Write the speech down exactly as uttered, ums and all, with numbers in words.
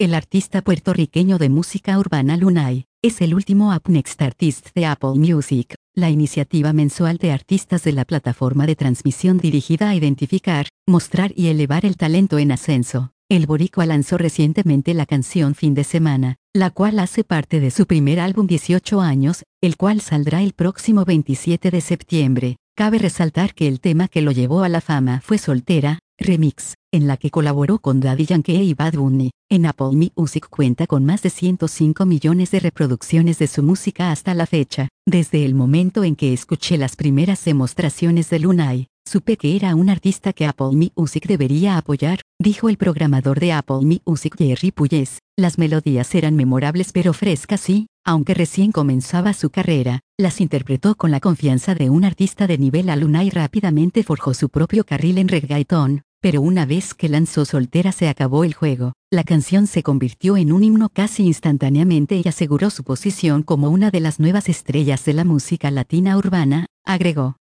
El artista puertorriqueño de música urbana Lunay es el último Up Next Artist de Apple Music, la iniciativa mensual de artistas de la plataforma de transmisión dirigida a identificar, mostrar y elevar el talento en ascenso. El boricua lanzó recientemente la canción Fin de Semana, la cual hace parte de su primer álbum dieciocho años, el cual saldrá el próximo veintisiete de septiembre. Cabe resaltar que el tema que lo llevó a la fama fue Soltera, Remix, en la que colaboró con Daddy Yankee y Bad Bunny. En Apple Music cuenta con más de ciento cinco millones de reproducciones de su música hasta la fecha. Desde el momento en que escuché las primeras demostraciones de Lunay, supe que era un artista que Apple Music debería apoyar, dijo el programador de Apple Music Jerry Puyes. Las melodías eran memorables pero frescas y, aunque recién comenzaba su carrera, las interpretó con la confianza de un artista de nivel. A Lunay rápidamente forjó su propio carril en reggaetón, pero una vez que lanzó Soltera se acabó el juego. La canción se convirtió en un himno casi instantáneamente y aseguró su posición como una de las nuevas estrellas de la música latina urbana, agregó.